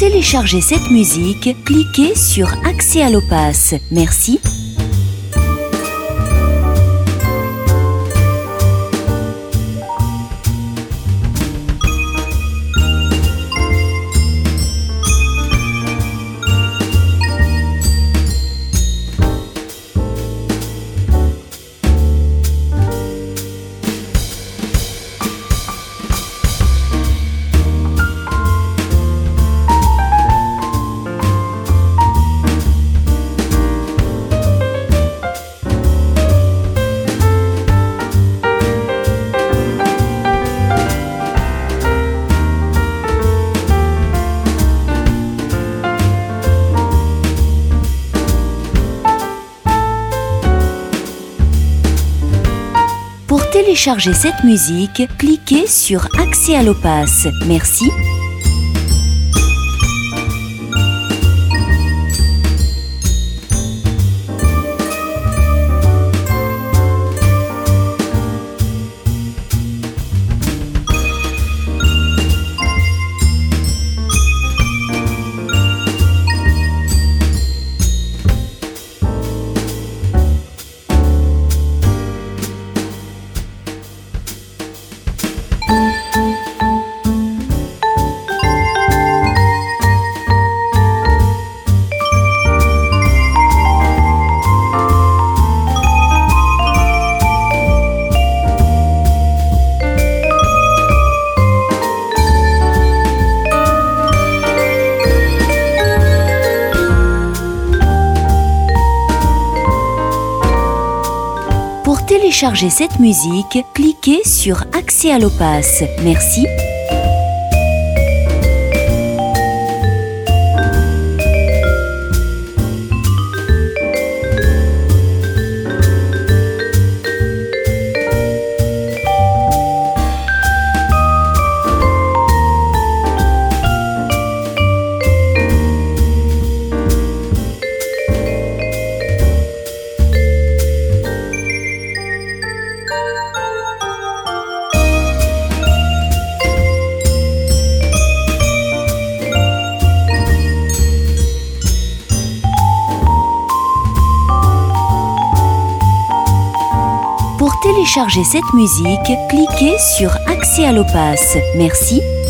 télécharger cette musique, cliquez sur Accès à l'OPAS. Merci. Pour télécharger cette musique, cliquez sur Accès à l'OPAS. Merci. Pour télécharger cette musique, cliquez sur Accès à l'OPAS. Merci. Pour télécharger cette musique, cliquez sur Accès à l'OPAS. Merci.